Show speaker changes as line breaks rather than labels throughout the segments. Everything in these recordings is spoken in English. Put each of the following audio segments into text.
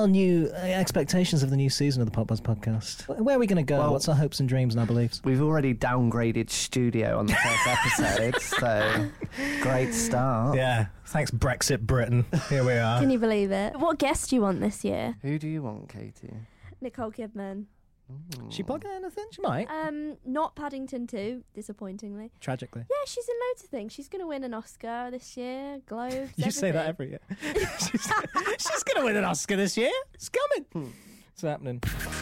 our new expectations of the new season of the Pop Buzz podcast? Where are we going to go?
Well,
What's our hopes and dreams and our beliefs?
We've already downgraded studio on the first episode, so great start.
Yeah, thanks Brexit Britain. Here we are.
Can you believe it? What guest do you want this year?
Who do you want, Katie?
Nicole Kidman.
She plugging anything? She might.
Not Paddington 2, disappointingly.
Tragically.
Yeah, she's in loads of things. She's going to win an Oscar this year, Globes,
You say that
everything.
every year. she's going to win an Oscar this year. It's coming. It's happening.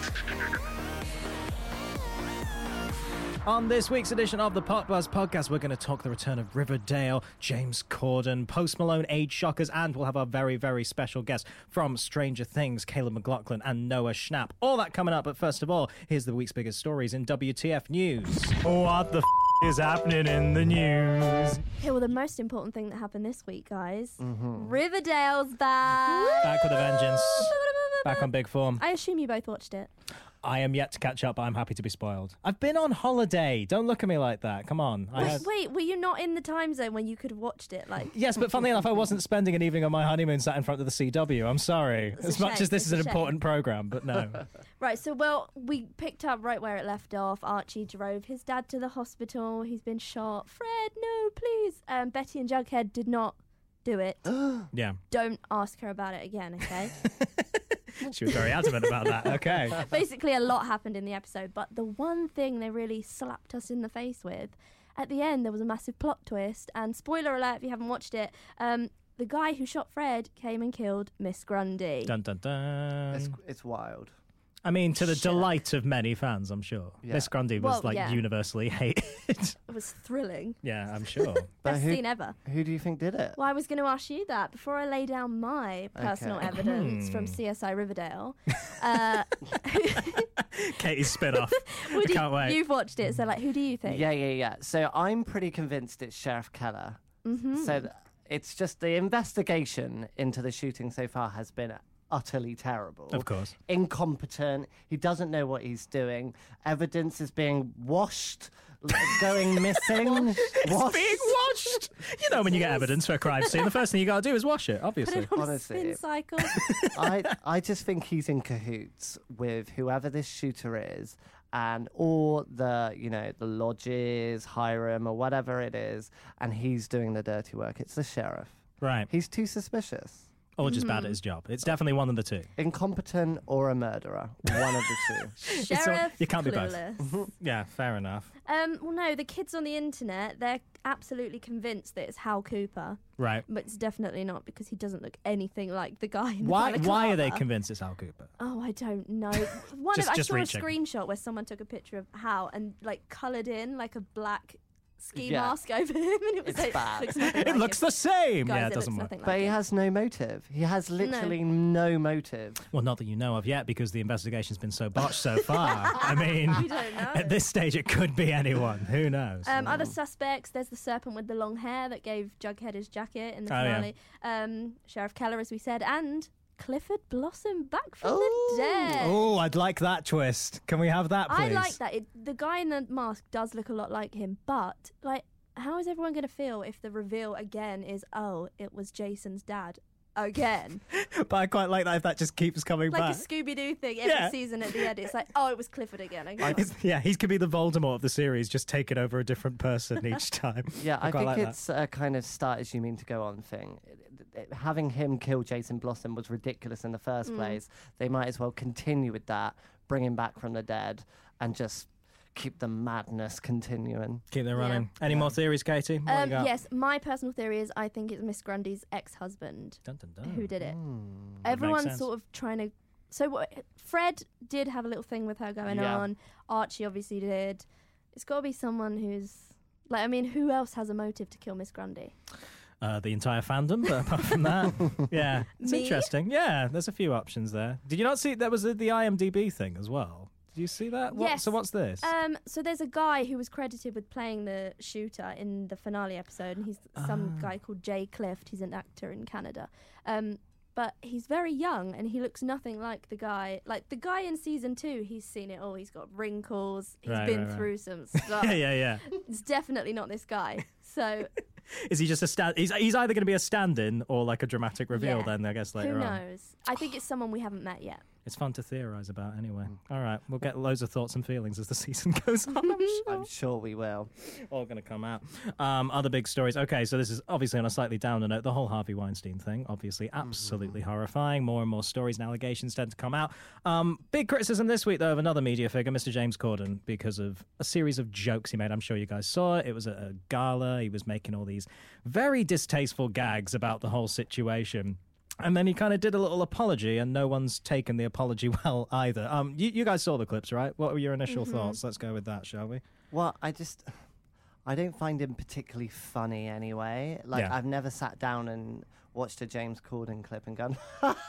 On this week's edition of the Pop Buzz podcast, we're going to talk the return of Riverdale, James Corden, Post Malone, Age Shockers, and we'll have our very, very special guest from Stranger Things, Caleb McLaughlin and Noah Schnapp. All that coming up, but first of all, here's the week's biggest stories in WTF News. What the is happening in the news?
Yeah, well, the most important thing that happened this week, guys. Riverdale's back.
Back with a vengeance. Back on big form.
I assume you both watched it.
I am yet to catch up, but I'm happy to be spoiled. I've been on holiday. Don't look at me like that. Come on.
Wait, were you not in the time zone when you could have watched it?
Yes, but funnily enough, I wasn't spending an evening on my honeymoon sat in front of the CW. I'm sorry.
It's a
As much
shame.
as this
It's
is
a
an
shame.
important programme, but no.
Right, so, we picked up right where it left off. Archie drove his dad to the hospital. He's been shot. Fred, no, please. Betty and Jughead did not do it.
Yeah.
Don't ask her about it again, okay?
She was very adamant about that. Okay.
Basically, a lot happened in the episode, but the one thing they really slapped us in the face with, at the end, there was a massive plot twist, and spoiler alert if you haven't watched it, the guy who shot Fred came and killed Miss Grundy.
Dun, dun, dun.
It's wild.
I mean, to the delight of many fans, I'm sure.
Yeah.
Miss Grundy was,
Well, yeah.
universally hated.
It was thrilling.
Yeah, I'm sure.
Best scene ever.
Who do you think did it?
Well, I was going to ask you that before I lay down my personal
Okay.
evidence from CSI Riverdale.
Katie's spin-off. Can't wait.
You've watched it, so who do you think?
Yeah. So I'm pretty convinced it's Sheriff Keller. So it's just the investigation into the shooting so far has been utterly terrible.
Of course.
Incompetent. He doesn't know what he's doing. Evidence is being washed, going missing.
It's being washed. You know, when you get evidence for a crime scene, the first thing you got to do is wash it,
Put
obviously.
it on
Honestly.
a spin cycle.
I just think he's in cahoots with whoever this shooter is, and all the lodges, Hiram or whatever it is, and he's doing the dirty work. It's the sheriff.
Right.
He's too suspicious.
Or just bad at his job. It's definitely one of the two.
Incompetent or a murderer. One of the two.
Sheriff,
you can't be both.
clueless.
Yeah, fair enough.
Well, no, the kids on the internet, they're absolutely convinced that it's Hal Cooper.
Right.
But it's definitely not, because he doesn't look anything like the guy in the
Why are they
balaclava.
convinced it's Al Cooper?
Oh, I don't know.
Just
I saw
reaching.
a screenshot where someone took a picture of Hal and coloured in a black ski
Yeah.
mask over him, and it was
It's bad.
looks nothing
It
like
looks
him.
the same.
Guys,
Yeah, it
looks
doesn't work.
nothing like
But he
him.
has no motive. He has literally no motive.
Well, not that you know of yet, because the investigation's been so botched so far. I mean,
We don't know.
at this stage, it could be anyone. Who knows?
Other suspects, there's the serpent with the long hair that gave Jughead his jacket in the
Oh, yeah.
finale. Sheriff Keller, as we said, and Clifford Blossom back from
Oh.
the dead.
Oh, I'd like that twist. Can we have that, please?
I like that. The guy in the mask does look a lot like him, but how is everyone going to feel if the reveal again is, oh, it was Jason's dad again?
But I quite like that if that just keeps coming
Like
back.
a Scooby-Doo thing every
Yeah.
season at the end. It's oh, it was Clifford again.
Yeah, he could be the Voldemort of the series, just taking over a different person each time.
Yeah, I
quite
think
like that.
it's a kind of start as you mean to go on thing. Having him kill Jason Blossom was ridiculous in the first place. They might as well continue with that, bring him back from the dead, and just keep the madness continuing.
Keep them running. Any more theories, Katie? What you got?
Yes, my personal theory is I think it's Miss Grundy's ex-husband
Dun, dun, dun.
who did it.
Would make
Everyone's
sense.
sort of trying to... So Fred did have a little thing with her going
Yeah.
on. Archie obviously did. It's got to be someone who's... who else has a motive to kill Miss Grundy?
The entire fandom, but apart from that, yeah, it's
Me?
interesting. Yeah, there's a few options there. Did you not see there was the IMDb thing as well? Did you see that?
Yes.
So what's this?
So there's a guy who was credited with playing the shooter in the finale episode, and he's some guy called Jay Clift. He's an actor in Canada. But he's very young, and he looks nothing like the guy. Like the guy in season 2, he's seen it all. He's got wrinkles. He's
Right,
been
right.
through some stuff.
yeah.
It's definitely not this guy. So
Is he just a stand? He's either going to be a stand-in or like a dramatic reveal.
Yeah.
Then I guess later
Who
on.
knows? I think it's someone we haven't met yet.
It's fun to theorize about anyway. All right, we'll get loads of thoughts and feelings as the season goes on.
I'm sure we will.
All going to come out. Other big stories. Okay, so this is obviously on a slightly downer note. The whole Harvey Weinstein thing, obviously absolutely horrifying. More and more stories and allegations tend to come out. Big criticism this week, though, of another media figure, Mr. James Corden, because of a series of jokes he made. I'm sure you guys saw it. It was at a gala. He was making all these very distasteful gags about the whole situation. And then he kind of did a little apology, and no one's taken the apology well either. You guys saw the clips, right? What were your initial thoughts? Let's go with that, shall we?
Well, I don't find him particularly funny anyway. Like,
Yeah.
I've never sat down and watched a James Corden clip and gone,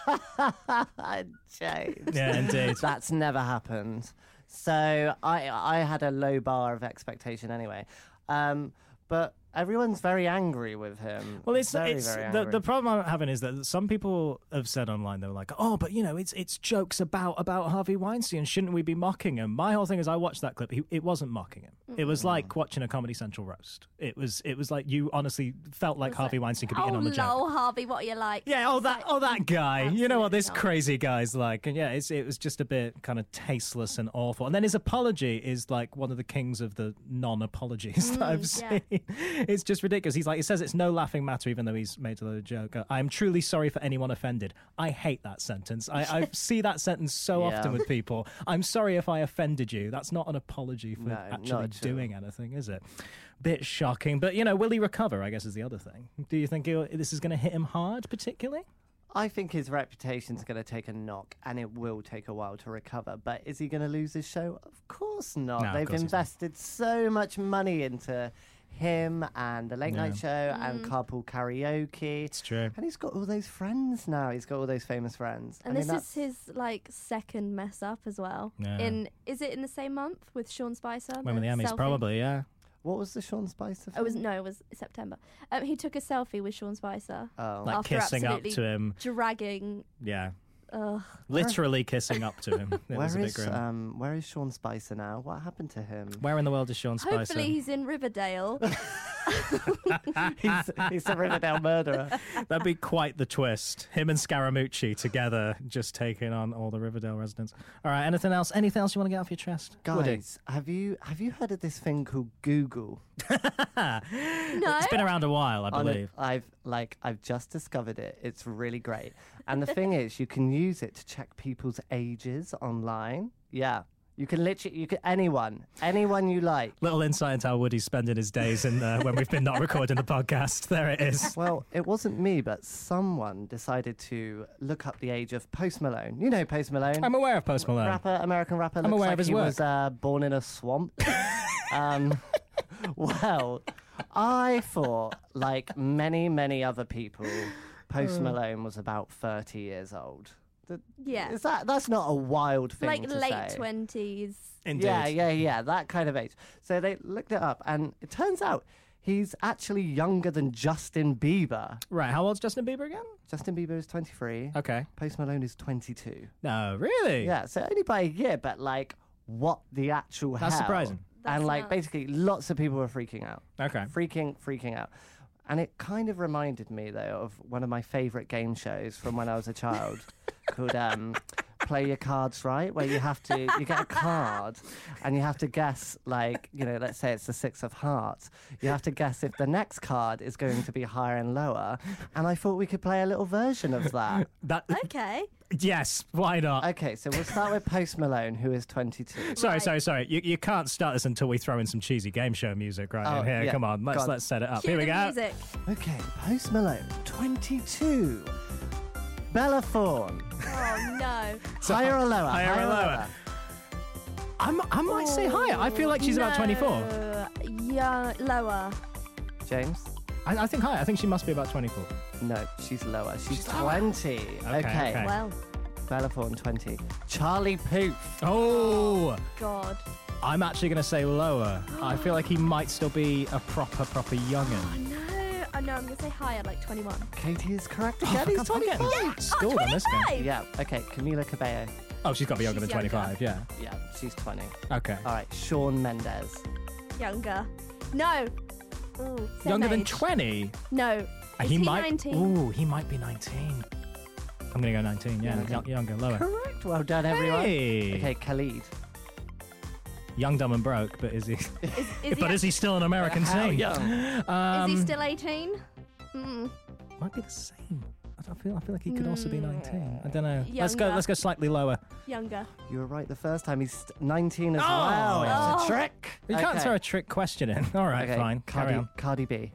James.
Yeah, indeed.
That's never happened. So I had a low bar of expectation anyway. But everyone's very angry with him.
Well, it's
very,
it's
very
the
angry.
problem I'm having is that some people have said online, they were like, oh, but it's jokes about Harvey Weinstein. Shouldn't we be mocking him? My whole thing is, I watched that clip. It wasn't mocking him. It was like watching a Comedy Central roast. It was like you honestly felt like Harvey Weinstein could be in on the joke.
Oh, Harvey, what are you like?
Yeah, that guy. You know what this
Absolutely not.
crazy guy's like. And yeah, it was just a bit kind of tasteless and awful. And then his apology is like one of the kings of the non-apologies that I've seen. It's just ridiculous. He says it's no laughing matter, even though he's made a little joke. I'm truly sorry for anyone offended. I hate that sentence. I see that sentence so
Yeah.
often with people. I'm sorry if I offended you. That's not an apology for
No,
actually
not at all.
doing anything, is it? Bit shocking. But, will he recover, I guess, is the other thing. Do you think this is going to hit him hard, particularly?
I think his reputation's going to take a knock, and it will take a while to recover. But is he going to lose his show? Of course not.
No, of
They've
course he's not.
invested so much money into him and the Late Night Show and Carpool Karaoke.
It's true.
And he's got all those friends now. He's got all those famous friends.
And
I mean,
this is his second mess up as well.
Yeah.
Is it in the same month with Sean Spicer?
When were the Emmys?
selfie?
Probably, yeah.
What was the Sean Spicer
It was
film?
it was September. He took a selfie with Sean Spicer,
Oh.
Like
after
kissing up
absolutely
to him.
dragging.
Yeah.
Ugh.
Literally kissing up to him. It was a bit grim.
Where is Sean Spicer now? What happened to him?
Where in the world is Sean Spicer?
Hopefully he's in Riverdale.
he's a Riverdale murderer.
That'd be quite the twist. Him and Scaramucci together, just taking on all the Riverdale residents. All right, anything else? Anything else you want to get off your chest? Woody?
Guys, have you heard of this thing called Google?
No.
It's been around a while, I believe.
I've just discovered it. It's really great. And the thing is, you can use it to check people's ages online. Yeah. You can anyone you like.
Little insight into how Woody's spending his days in when we've been not recording the podcast. There it is.
Well, it wasn't me, but someone decided to look up the age of Post Malone. You know Post Malone?
I'm aware of Post Malone.
American rapper.
I'm
Looks
aware
like
of his
he
work.
was born in a swamp. Well, I thought, like many, many other people, Post Malone was about 30 years old.
Yeah.
That's not a wild thing
Like
to
late
say.
20s.
Indeed.
Yeah, that kind of age. So they looked it up, and it turns out he's actually younger than Justin Bieber.
Right, how old's Justin Bieber again?
Justin Bieber is 23.
Okay.
Post Malone is 22.
No, really?
Yeah, so only by a year, but like, what the actual
That's
hell?
surprising.
That's
And like,
nuts.
basically, lots of people were freaking out.
Okay.
Freaking out. And it kind of reminded me, though, of one of my favourite game shows from when I was a child called Play Your Cards Right, where you get a card and you have to guess, like, let's say it's the 6 of hearts. You have to guess if the next card is going to be higher and lower. And I thought we could play a little version of that.
Okay.
Yes, why not?
Okay, so we'll start with Post Malone, who is 22.
Sorry. You can't start this until we throw in some cheesy game show music right in here.
yeah.
Come on,
Go on.
let's set it up.
Cue
Here we
the
go.
music.
Okay, Post Malone, 22. Bella Thorne.
Oh, no.
Higher or lower?
Higher or lower? I might say higher. I feel like she's about 24.
Yeah, lower.
James?
I think higher. I think she must be about 24.
No, she's lower. She's
She's lower.
20. Okay.
Well,
Bella Thorne, 20. Charlie Puth.
Oh,
God.
I'm actually going to say lower. I feel like he might still be a proper youngin'.
No. Oh, no, I'm going to say higher, like 21.
Katie is correct
Oh,
again.
for
He's
God's sake,
25.
Schooled on this guy.
Yeah, okay. Camila Cabello.
Oh, she's got to be younger
She's
than
younger.
25, yeah.
Yeah, she's 20.
Okay.
All right, Shawn Mendes.
Younger. No. Ooh, same
Younger than
age.
20?
No. Is
he
he
might.
19?
Ooh, he might be 19. I'm gonna go 19. Yeah, younger, lower.
Correct. Well done, everyone.
Hey.
Okay, Khalid.
Young, dumb, and broke, but is he?
Is
Is he still an American
How
teen?
young?
Is he still 18?
Might be the same. I feel like he could also be 19. I don't know.
Younger.
Let's go slightly lower.
Younger.
You were right the first time. He's 19 as
Oh.
well. It's
Oh.
a trick.
You can't throw a trick question in. All right,
Okay,
fine. Carry on.
Cardi B.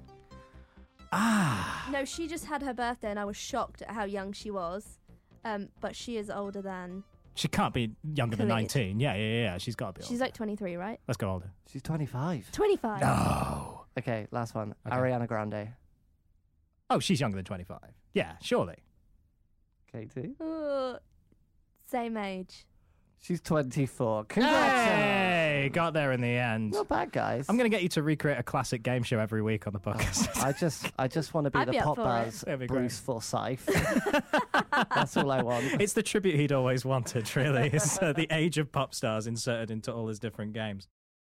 No, she just had her birthday and I was shocked at how young she was. But she is older than...
She can't be younger than
Khalid.
19. Yeah. She's got to be older.
She's like 23, right?
Let's go older.
She's 25.
25.
No.
Okay, last one.
Okay.
Ariana Grande.
Oh, she's younger than 25. Yeah, surely.
Katie.
Ooh, same age.
She's 24. Congrats.
Hey, got there in the end.
Not bad, guys.
I'm going to get you to recreate a classic game show every week on the podcast.
I just want to be
I'd
the
be up
Pop
for
Buzz
That'd be
Bruce Forsyth. That's all I want.
It's the tribute he'd always wanted, really. It's the age of pop stars inserted into all his different games.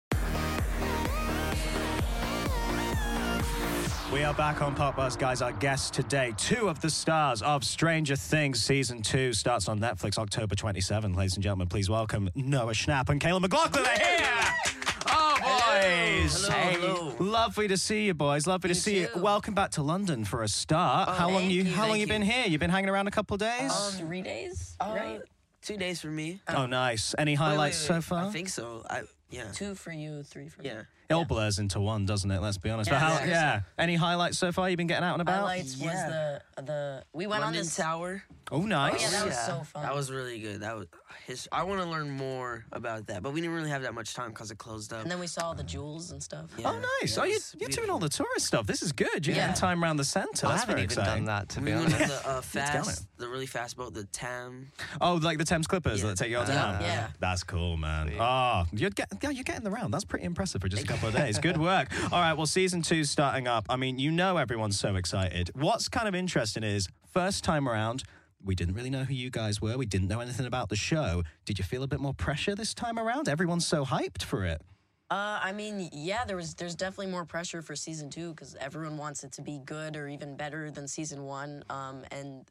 We are back on Pop Buzz, guys. Our guests today, two of the stars of Stranger Things Season 2 starts on Netflix October 27. Ladies and gentlemen, please welcome Noah Schnapp and Caleb McLaughlin are here! Oh, boys!
Hello.
Lovely to see you, boys. Lovely to see you.
too.
Welcome back to London for a start. How long
thank
you
you,
How long
thank
you been
you.
here? You been hanging around a couple of days?
3 days, right?
2 days for me.
Oh, nice. Any highlights so far?
I think so. Yeah.
2 for you, 3 for me.
Yeah.
It all blurs into one, doesn't it? Let's be honest.
Yeah,
but
yeah.
yeah. Any highlights so far? You've been getting out and about?
Highlights
Yeah.
was the we went
London
on this
Tower.
Oh, nice.
Oh yeah, that was
Yeah.
so fun.
That was really good. That was I want to learn more about that, but we didn't really have that much time because it closed up.
and then we saw the jewels and stuff.
Yeah.
Oh, nice.
Yeah,
Oh,
it's
you're doing
beautiful.
all the tourist stuff. This is good. You're
Yeah.
getting time around the centre.
I
That's
haven't
very
even
exciting.
done that, to
We
be
went
honest.
on the
going.
the really fast boat, the Tam.
Oh, like the Thames Clippers
Yeah.
that take you all
Yeah.
down?
Yeah.
That's cool, man.
Sweet.
Oh, you're getting the round. That's pretty impressive for just a couple of days. Good work. All right, well, Season 2's starting up. I mean, you know everyone's so excited. What's kind of interesting is, first time around, we didn't really know who you guys were. We didn't know anything about the show. Did you feel a bit more pressure this time around? Everyone's so hyped for it.
I mean, yeah, there's definitely more pressure for season 2 because everyone wants it to be good or even better than season 1. And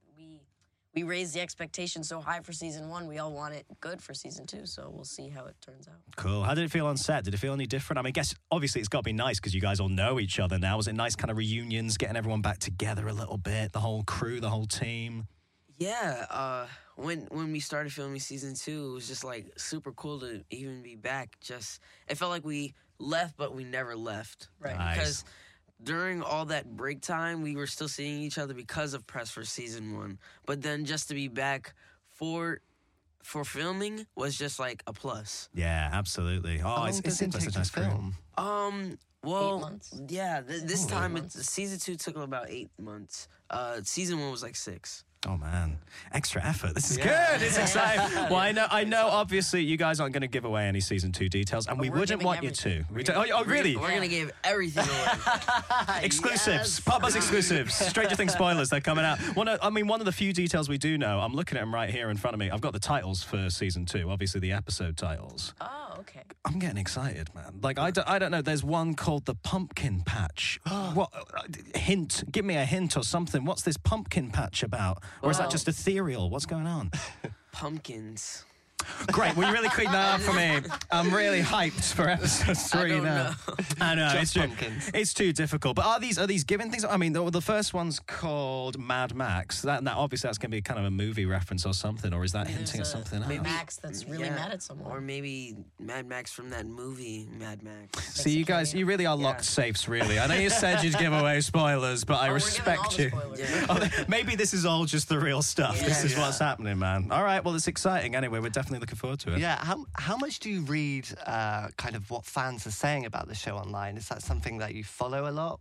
we raised the expectation so high for season 1. We all want it good for season 2. So we'll see how it turns out.
Cool. How did it feel on set? Did it feel any different? I mean, I guess obviously it's got to be nice because you guys all know each other now. Was it nice kind of reunions, getting everyone back together a little bit, the whole crew, the whole team?
Yeah. When we started filming season 2, it was just like super cool to even be back. Just it felt like we left, but we never left.
Right.
Nice.
Because during all that break time, we were still seeing each other because of press for season 1. But then just to be back for filming was just like a plus.
Yeah, absolutely. Oh,
How long
it
does
seems
it
like
take
such a
to
nice crew.
film?
Well,
8 months?
yeah. This
Ooh,
time,
8 months.
season 2 took about 8 months. Season 1 was like 6.
Oh man, extra effort. This is
Yeah.
good. It's exciting. Well, I know. Obviously, you guys aren't going to give away any season 2 details, and we
we're
wouldn't
giving
want you to. Oh, really?
We're gonna give everything away.
Exclusives, Pop Buzz exclusives, Stranger Things spoilers. They're coming out. One of the few details we do know. I'm looking at them right here in front of me. I've got the titles for season 2. Obviously, the episode titles.
Oh, okay.
I'm getting excited, man. Like I don't know. There's one called the Pumpkin Patch. What hint? Give me a hint or something. What's this pumpkin patch about? Or is that
Well-
just ethereal? What's going on?
Pumpkins.
Great. Will you really quick that up for me? I'm really hyped for episode 3
don't
now.
know.
I know.
Just
It's too,
pumpkins.
it's too difficult. But are these given things? I mean, the first one's called Mad Max. That obviously that's going to be kind of a movie reference or something. Or is that hinting at
There's a
something else?
Max that's really
Yeah.
mad at someone.
Or maybe Mad Max from that movie, Mad Max.
See, you guys, you really are locked safes, really. I know you said you'd give away spoilers, but I
Oh, we're giving all
respect
the
you.
spoilers.
Yeah.
Oh, maybe this is all just the real stuff.
Yeah.
This is
Yeah.
what's happening, man. All right, well, it's exciting. Anyway, we're definitely looking forward to it.
Yeah, how much do you read kind of what fans are saying about the show online? Is that something that you follow a lot?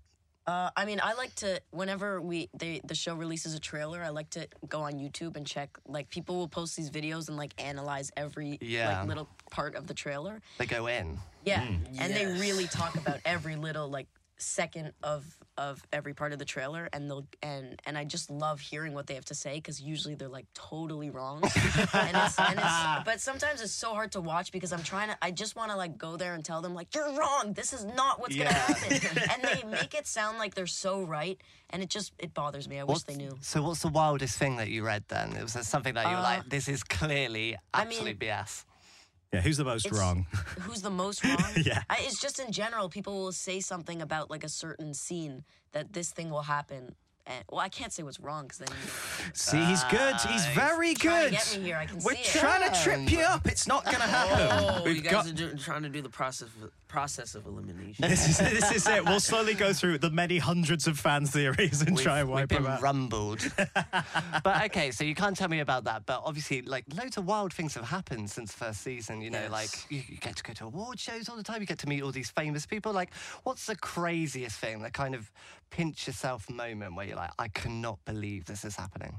I mean, I like to whenever the show releases a trailer, I like to go on YouTube and check. Like people will post these videos and like analyze every
Yeah.
like little part of the trailer.
They go in.
Yeah, and they
Yes.
really talk about every little like second of every part of the trailer, and and I just love hearing what they have to say, because usually they're like totally wrong. But sometimes it's so hard to watch because I just want to like go there and tell them like, you're wrong, this is not what's gonna happen. And they make it sound like they're so right, and it bothers me. I wish they knew.
So what's the wildest thing that you read then? Was there something that you were like, this is clearly absolute BS?
Yeah, who's the most wrong?
Who's the most wrong?
Yeah.
It's just in general, people will say something about like a certain scene that this thing will happen. And, well, I can't say what's wrong because then
See, he's good. He's very
trying
good.
to get me here. I can
We're
see it.
trying to trip you up. It's not going to happen.
Oh, you guys are trying to do the process of elimination.
This is it. We'll slowly go through the many hundreds of fan theories and try and wipe
We've
them
been
out.
rumbled. But okay, so you can't tell me about that. But obviously, like, loads of wild things have happened since first season. You know,
Yes.
like you get to go to award shows all the time. You get to meet all these famous people. Like, what's the craziest thing, the kind of pinch yourself moment where you're like, I cannot believe this is happening?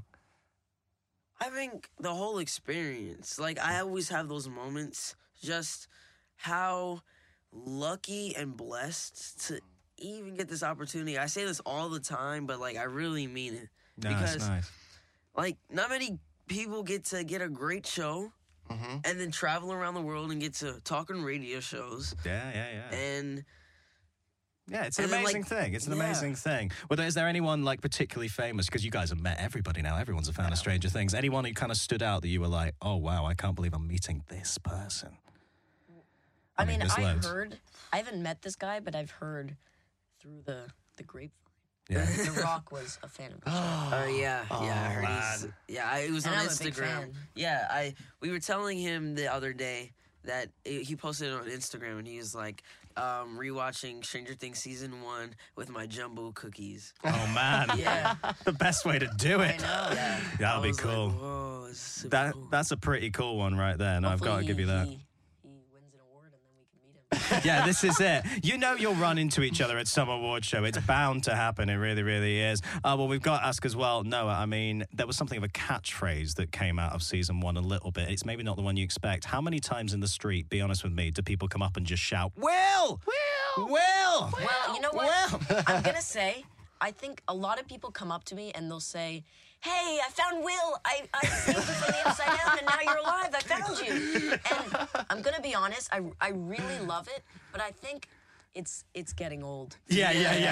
I think the whole experience, like I always have those moments, just how lucky and blessed to even get this opportunity. I say this all the time, but like I really mean it. Because like not many people get to get a great show and then travel around the world and get to talk on radio shows.
Yeah.
And
Yeah, it's an
And then,
amazing
like,
thing. It's an
yeah.
amazing thing. Well, is there anyone like particularly famous? Because you guys have met everybody now. Everyone's a fan of Stranger Things. Anyone who kind of stood out that you were like, oh wow, I can't believe I'm meeting this person?
I mean,
there's
I
loads.
heard. I haven't met this guy, but I've heard through the grapevine.
Yeah.
The Rock was a fan of the show.
I heard
man.
it was
And
on
I'm a big
Instagram.
fan.
Yeah, we were telling him the other day that he posted it on Instagram and he was like, rewatching Stranger Things season 1 with my jumbo cookies.
Oh man,
Yeah.
the best way to do
I
it.
know.
Yeah,
That'll
I
be
was like,
cool.
whoa, this is super cool.
That's a pretty cool one right there. And I've got to
Hopefully
give you that.
He wins an award and then we can meet him.
Yeah, this is it. You know you'll run into each other at some award show. It's bound to happen. It really, really is. Well, we've got to ask as well, Noah, I mean, there was something of a catchphrase that came out of season 1 a little bit. It's maybe not the one you expect. How many times in the street, be honest with me, do people come up and just shout, Will! Will! Will!
Well, you know what? I'm going to say, I think a lot of people come up to me and they'll say, hey, I found Will. I saved you from the Upside Down and now you're alive. I found you. And I'm going to be honest, I really love it, but I think it's getting old.
Yeah.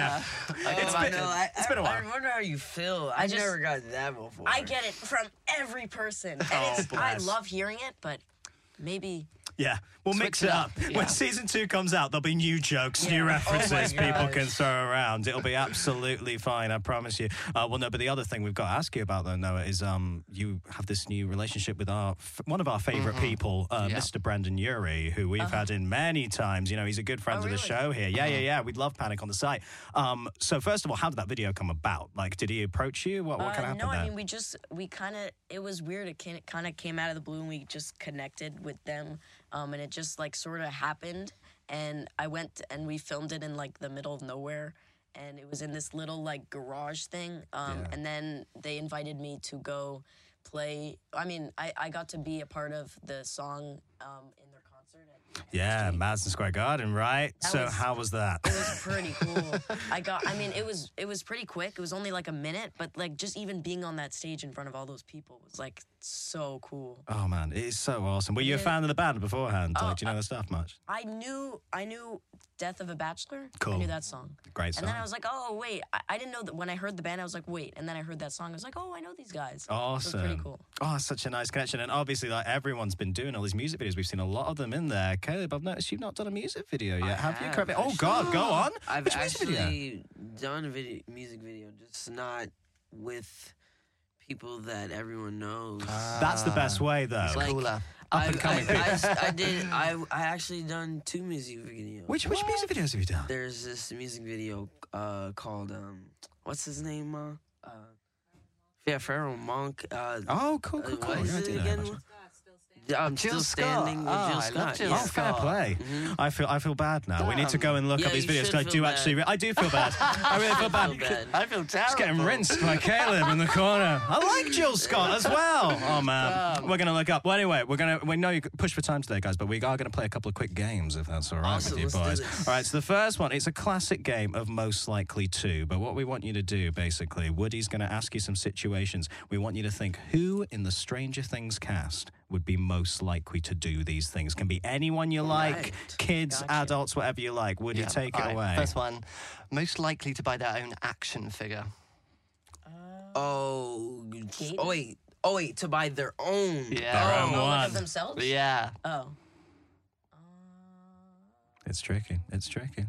It's
been a while.
I wonder how you feel. I
just-
never got that before.
I get it from every person. And I
bless.
love hearing it, but maybe...
Yeah, we'll mix it up. When season 2 comes out, there'll be new jokes, new references people
gosh.
can throw around. It'll be absolutely fine, I promise you. Well, no, but the other thing we've got to ask you about, though, Noah, is you have this new relationship with one of our favorite people, Mr. Brandon Urie, who we've had in many times. You know, he's a good friend of the
really?
show here. Yeah. We love Panic on the Site. So first of all, how did that video come about? Like, did he approach you? What kind of happened
no,
there?
I mean, we kind of, it was weird. It kind of came out of the blue and we just connected with them. And it just like sort of happened. And I went and we filmed it in like the middle of nowhere. And it was in this little like garage thing. And then they invited me to go play. I mean, I got to be a part of the song in their concert.
Yeah, Madison Square Garden, right? So how was that?
It was pretty cool. It was pretty quick. It was only like a minute, but like just even being on that stage in front of all those people was like so cool.
Oh man, it is so awesome. Were you a fan of the band beforehand? Like, do you know the stuff much?
I knew Death of a Bachelor.
Cool.
I knew that song.
Great song.
And then I was like, oh wait, I didn't know that. When I heard the band, I was like, wait. And then I heard that song. I was like, oh, I know these guys.
Awesome.
It was pretty cool.
Oh, such a nice connection. And obviously, like everyone's been doing all these music videos. We've seen a lot of them in there. Caleb, I've noticed you've not done a music video yet, have you? Correct me. Oh God, go on.
I've
Which music video?
actually done a music video, just not with people that everyone knows.
That's the best way, though.
Like,
Cooler.
Up and coming people.
I actually done 2 music videos.
Which music videos have you done?
There's this music video called what's his name? Pharaoh Monk.
Oh, cool.
what
Yeah,
is
I
it
do know
again?
that much.
I'm
Jill
still
Scott.
standing with
Oh,
Jill
I
Scott.
love Jill
yeah.
Oh, fair
Scott.
play. I feel bad now. We need to go and look
Yeah,
up these
you
videos
should
because I
feel
do
bad.
actually. I do feel bad. I really feel bad.
feel bad.
I feel terrible.
It's getting rinsed by Caleb in the corner. I like Jill Scott as well. Oh man, we're gonna look up. Well, anyway, we know you push for time today, guys, but we are gonna play a couple of quick games if that's all right
Awesome,
with you
let's do
boys.
this.
All right, so the first one, it's a classic game of most likely to. But what we want you to do, basically, Woody's gonna ask you some situations. We want you to think who in the Stranger Things cast would be most likely to do these things. Can be anyone you like,
Right.
kids,
Gotcha.
adults, whatever you like. Woody,
Yeah,
take
all
it
right,
away.
First one, most likely to buy their own action figure.
Oh,
Gator?
oh wait, to buy their own.
Yeah.
Their own
Oh, like
one.
of themselves?
Yeah.
Oh.
It's tricky. It's tricky.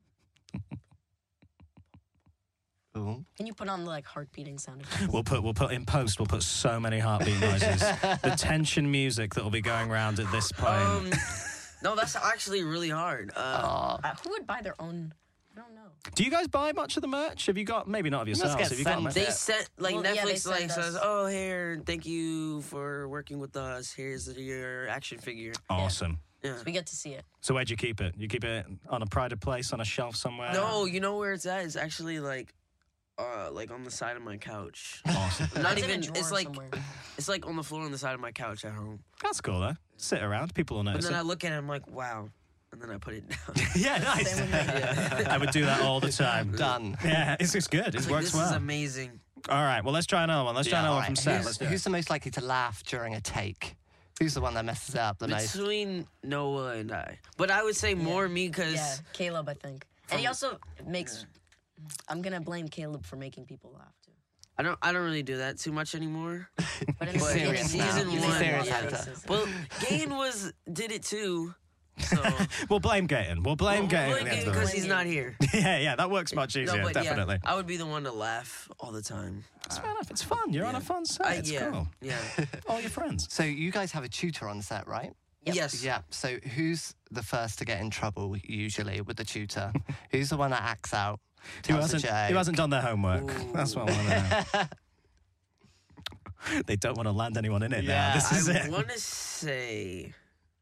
Ooh.
Can you put on the heart beating sound effects?
We'll put in post. We'll put so many heartbeat noises. The tension music that will be going around at this point.
No, that's actually really hard.
Who would buy their own? I don't know.
Do you guys buy much of the merch? Have you got maybe not of
must
yourselves?
get
Have you got
sent
much?
They sent
Well, yeah, they
Netflix
send
says,
us-
"Oh, here, thank you for working with us. Here's your action figure."
Awesome.
Yeah.
We get to see it.
So where'd you keep it? You keep it on a prided place on a shelf somewhere?
No, you know where it's at? It's actually like on the side of my couch.
Awesome.
Not
It's in a
even.
drawer
It's like
somewhere.
it's like on the floor on the side of my couch at home.
That's cool though. Sit around. People will
But
notice
then I
it.
look at it, I'm like, wow. And then I put it down.
Yeah, nice.
Same with me.
I would do that all the time.
Done.
Yeah, it's good. It
Like,
works
this
well.
is amazing.
All right, well, let's try another one. Let's try another
all
one from
right.
Seth. Let's do
Who's
it.
the most likely to laugh during a take? Who's the one that messes it up the most?
Between Noah and I. But I would say more me because
Yeah, Caleb, I think. And he also makes. I'm gonna blame Caleb for making people laugh too.
I don't really do that too much anymore.
But in
He's
the
serious
beginning,
now.
Season
He's a
one,
serious
yeah.
actor.
Well, Gain did it too. So
We'll blame Gaten. We'll blame Gaten.
because he's not here.
Yeah, that works much easier,
No, but
definitely.
yeah, I would be the one to laugh all the time.
It's fair enough. It's fun. You're on a fun set. It's
yeah,
cool.
yeah.
All your friends.
So you guys have a tutor on set, right?
Yep.
Yes.
Yeah. So who's the first to get in trouble usually with the tutor? Who's the one that acts out?
Who
tells a
hasn't
joke?
done their homework?
Ooh.
That's what I want to know. They don't want to land anyone in it now.
Yeah,
This is
I
it.
want to say.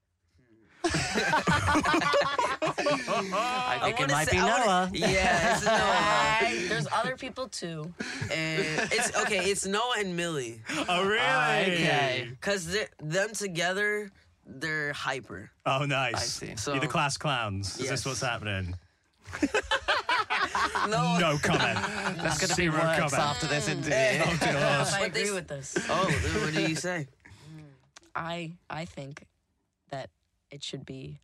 I think it
wanna
might
say-
be
I wanna-
Noah.
Yeah, it's Noah.
Hey, there's other people too.
And it's okay. It's Noah and Millie.
Oh, really?
Okay.
Cause them together, they're hyper.
Oh, nice.
I see.
So-
You're the class clowns. Is this
Yes.
what's happening?
No.
No comment.
There's going to be
Zero
works
comment.
after this interview.
Oh, dear Lord.
If I
But
agree
this-
with this.
Oh, then what do you say?
I think that it should be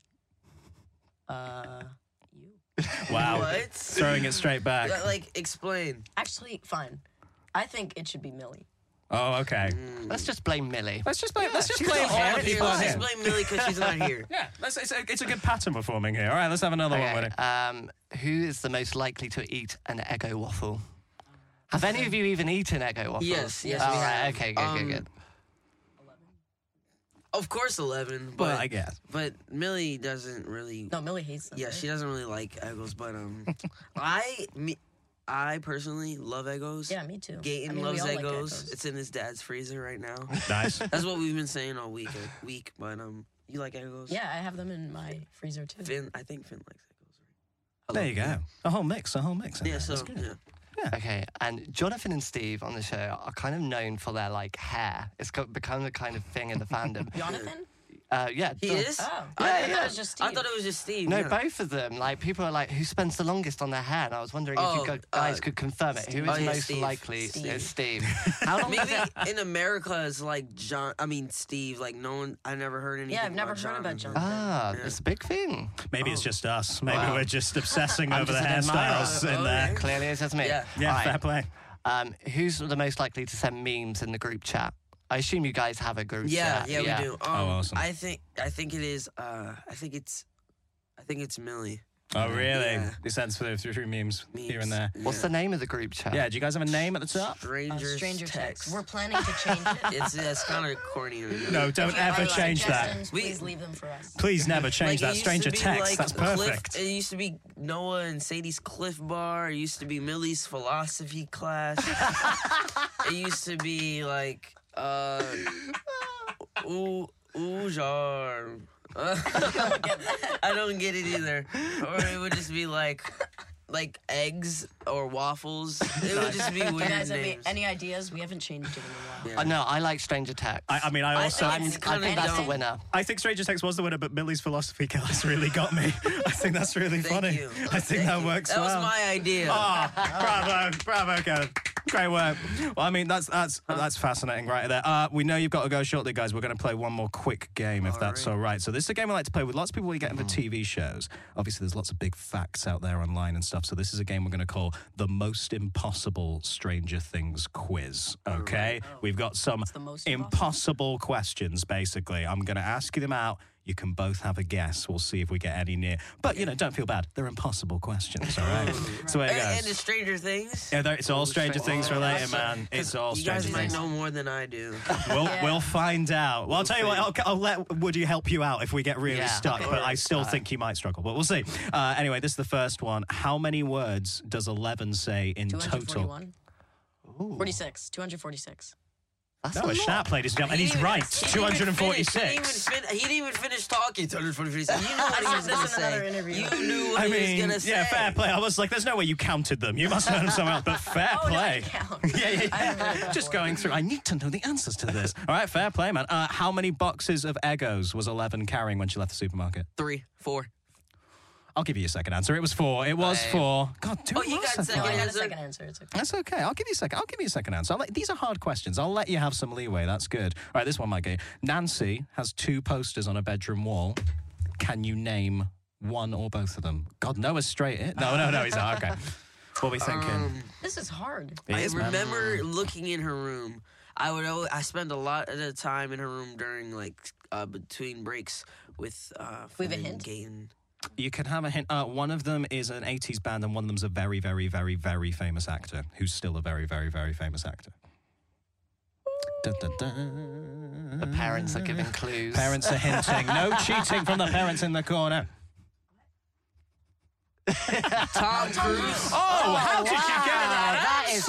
you.
Wow.
What?
Throwing it straight back.
Like, explain.
Actually, fine. I think it should be Millie.
Oh, okay.
Let's just blame Millie.
Let's just blame
she's
all
not
the
here,
people
Let's
in
just
here.
blame Millie because she's not here.
Yeah, it's a good pattern we're forming here. All right, let's have another one.
Okay,
Woody.
who is the most likely to eat an Eggo waffle? Have any of you even eaten Eggo waffles?
Yes, yes,
All
we
right,
have.
okay, good.
Of course, 11. But
Well, I guess.
But Millie doesn't really.
No, Millie hates them.
Yeah,
right?
she doesn't really like Eggos, but I personally love Eggos.
Yeah, me too.
Gaten
I mean, we
loves
all like
Eggos.
Eggos.
It's in his dad's freezer right now.
Nice.
That's what we've been saying all week. But you like Eggos?
Yeah, I have them in my freezer too.
I think Finn likes Eggos. Right?
There you go. A whole mix. in
Yeah.
there.
So
That's good.
yeah.
Okay, and Jonathan and Steve on the show are kind of known for their hair. It's become the kind of thing in the fandom.
Jonathan?
Yeah,
He is.
Oh,
I
I
thought
thought it was just Steve.
I thought it was just Steve.
No,
yeah.
both of them. People are like, who spends the longest on their hair? And I was wondering if
Oh,
you guys could confirm it. Who
Steve.
is
Oh, yeah,
most
Steve.
likely?
Steve.
It's Steve. How long does
Maybe
it?
in America it's like John. I mean Steve. Like no one. I never heard anything.
Yeah, I've never
about
heard about
Jonathan.
Jonathan.
Ah,
Yeah.
it's a big thing.
Maybe it's just us. Maybe
Wow.
we're just obsessing
I'm
over the
just an
hairstyles
admirer.
in
Oh,
there.
yeah.
Clearly, it's just me.
Yeah.
Yeah,
All right.
fair play.
Who's the most likely to send memes in the group chat? I assume you guys have a group
Yeah,
chat.
yeah, we do.
awesome.
I think it is. I think it's Millie.
Oh, really?
Yeah.
He sends through memes here and
Memes.
there.
What's the name of the group chat?
Yeah, do you guys have a name at the top?
Stranger
Text.
text.
We're planning to change it.
It's kind of corny. Right now.
No, don't
If you
ever
have
change that.
suggestions,
We-
Please leave them for us.
Please never change
Like,
that.
it used
Stranger
to be
text.
like
That's perfect.
It used to be Noah and Sadie's Cliff Bar. It used to be Millie's philosophy class. It used to be like ooh Rouge or... I don't get it either. Or it would just be like eggs or waffles. It would just be weird
You guys have
names.
any ideas? We haven't changed it in a while.
Yeah.
No, I like Stranger Text.
I mean, I also...
I think it's
I think that's the
anything.
winner.
I think Stranger Text was the winner, but Millie's philosophy class really got me. I think that's really
Thank
funny.
you.
I think that works
That
well.
was my idea.
Bravo, Kevin. Great work. Well, I mean, that's fascinating right there. We know you've got to go shortly, guys. We're going to play one more quick game, if that's all right. So this is a game I like to play with lots of people when you get into TV shows. Obviously, there's lots of big facts out there online and stuff. So this is a game we're going to call the Most Impossible Stranger Things quiz. Okay? We've got some
the most
impossible questions, basically. I'm going to ask you them out. You can both have a guess. We'll see if we get any near. But, don't feel bad. They're impossible questions, all right? So there you go.
And the Stranger Things.
Yeah, it's all Stranger Things related,
awesome.
man. It's all
You
Stranger
guys might
Things.
know more than I do.
We'll find out. Well, I'll tell you what, I'll let Woody help you out if we get really
Yeah.
stuck, but I still think you might struggle. But we'll see. Anyway, this is the first one. How many words does 11 say in total?
241. 46. 246.
That's
No, a Schnapp, ladies and gentlemen, and he's right.
He didn't
246.
even finish talking. 246. You know what he was
said
going
this
to
in another
say.
interview.
You knew what
I
he was
mean,
going to say.
yeah, fair play. I was like, there's no way you counted them. You must have heard them somewhere else, but fair
Oh, no, I
play.
count.
Yeah. Just going through. I need to know the answers to this. All right, fair play, man. How many boxes of Eggos was 11 carrying when she left the supermarket?
3, 4.
I'll give you a second answer. It was 4. It was 4. God, do
Oh, you got
that.
second
I got a
answer?
second answer. It's okay.
That's okay. I'll give you a second answer. These are hard questions. I'll let you have some leeway. That's good. All right, this one might get you. Nancy has 2 posters on a bedroom wall. Can you name one or both of them? God, Noah's straight. No, he's not. Okay. What are we thinking?
This is hard.
It
I
is, man.
remember looking in her room. I spend a lot of the time in her room during between breaks with
We have a
Finn,
hint?
Gaten.
You can have a hint. One of them is an 80s band, and one of them's a very, very, very, very famous actor who's still a very, very, very famous actor. Dun, dun, dun.
The parents are giving clues.
Parents are hinting. No cheating from the parents in the corner.
Tom Cruise.
Oh, how did you get
That is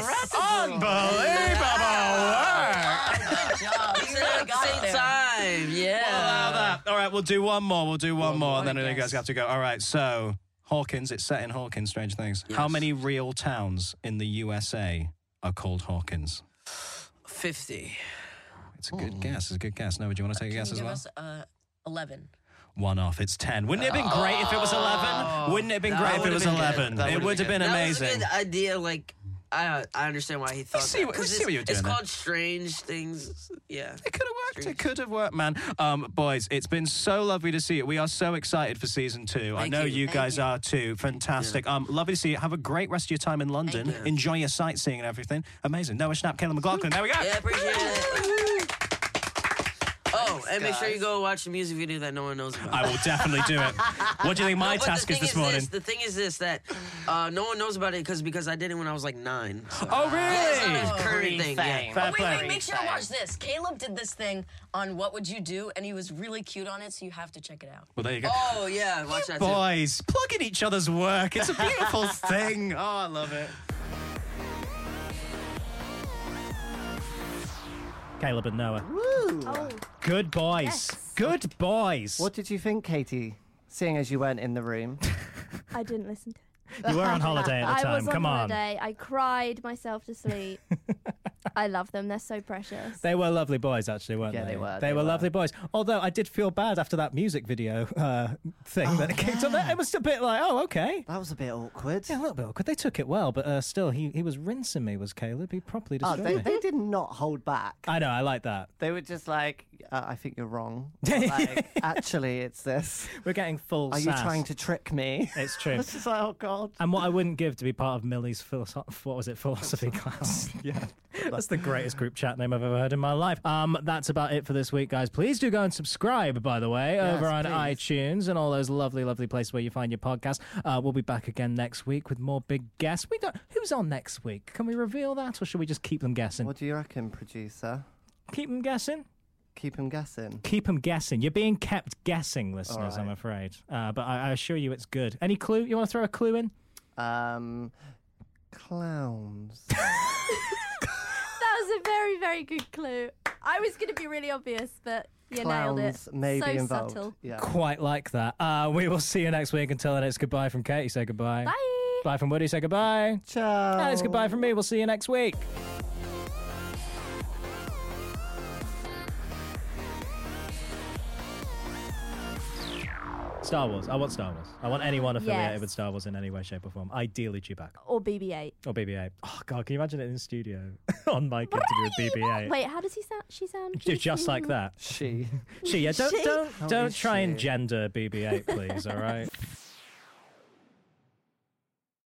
Unbelievable work!
Good job. You really got it
Same
there.
time. Yeah.
Allow that. All right, we'll do one more. And then you
yes.
guys have to go. All right, so Hawkins, it's set in Hawkins, Strange Things. How
Yes.
many real towns in the USA are called Hawkins?
50.
It's a good guess. It's a good guess. No, would you want to take a
Can
guess
you
as
give
well?
us 11?
One off. It's 10. Wouldn't it have been great if it was 11? Wouldn't it have been
That
great if it
would've
was
been good.
11?
That
It
would've
would have
been
been
That was a
amazing.
good idea. I understand why he thought
see
that.
what-
'Cause
we see what you're doing
It's
there.
called Strange Things. Yeah.
It could have worked. It could have worked, man. Boys, it's been so lovely to see you. We are so excited for season 2. I
Thank
know
you.
you
Thank
guys
you.
are too. Fantastic. Lovely to see you. Have a great rest of your time in London.
Thank you.
Enjoy your sightseeing and everything. Amazing. Noah Schnapp, Caleb McLaughlin. There we go.
Yeah, appreciate it. Oh, and make sure you go watch the music video that no one knows about.
I will definitely do it. What do you think my
No, but
task
the
is
thing
this morning?
The thing is this, that no one knows about it because I did it when I was like 9. So.
Oh,
It's
really?
not a current thing. Yeah.
Fame.
Fair
Wait,
play.
make sure to watch this. Caleb did this thing on What Would You Do, and he was really cute on it, so you have to check it out.
Well, there you go.
Oh yeah, watch that too.
Boys, plugging each other's work. It's a beautiful thing. Oh, I love it. Caleb and Noah.
Oh,
Good boys.
Yes.
Good boys.
What did you think, Katie? Seeing as you weren't in the room.
I didn't listen to it.
You were on holiday at the
I
time.
was on
Come on.
holiday. I cried myself to sleep. I love them. They're so precious.
They were lovely boys, actually, weren't
Yeah,
they?
they were,
They
they
were
were.
lovely boys. Although I did feel bad after that music video thing that kicked up. It was a bit like, oh, okay.
That was a bit awkward.
Yeah, a little bit awkward. They took it well, but still, he was rincing me, was Caleb. He properly
Oh,
destroyed
they
me.
did not hold back.
I know, I like that.
They were just like, I think you're wrong. Or like, actually, it's this.
We're getting full
Are you
sass.
trying to trick me?
It's true.
It's just like, oh, God.
And what I wouldn't give to be part of Millie's philosophy class. Yeah. That's the greatest group chat name I've ever heard in my life. That's about it for this week, guys. Please do go and subscribe, by the way,
Yes,
over on
please.
iTunes and all those lovely, lovely places where you find your podcast. We'll be back again next week with more big guests. Who's on next week? Can we reveal that, or should we just keep them guessing?
What do you reckon, producer?
Keep them guessing?
Keep him guessing.
Keep them guessing. You're being kept guessing, listeners,
All
I'm
right.
afraid. But I assure you it's good. Any clue? You want to throw a clue in?
Clowns.
That was a very, very good clue. I was going to be really obvious, but You nailed it.
clowns may
So
be involved.
subtle.
Yeah.
Quite like that. We will see you next week. Until then, it's goodbye from Katie. Say goodbye.
Bye.
Bye from Woody. Say goodbye.
Ciao.
And it's goodbye from me. We'll see you next week. Star Wars. I want Star Wars. I want anyone affiliated
Yes.
with Star Wars in any way, shape, or form. Ideally, Chewbacca
Or BB-8.
or BB-8. Oh God, can you imagine it in the studio on mic interview with BB-8?
Wait, how does he sound? She sound
Just like that.
She.
She, yeah. Don't
She?
don't
How
don't
is
try and
she?
gender BB-8, please. All right.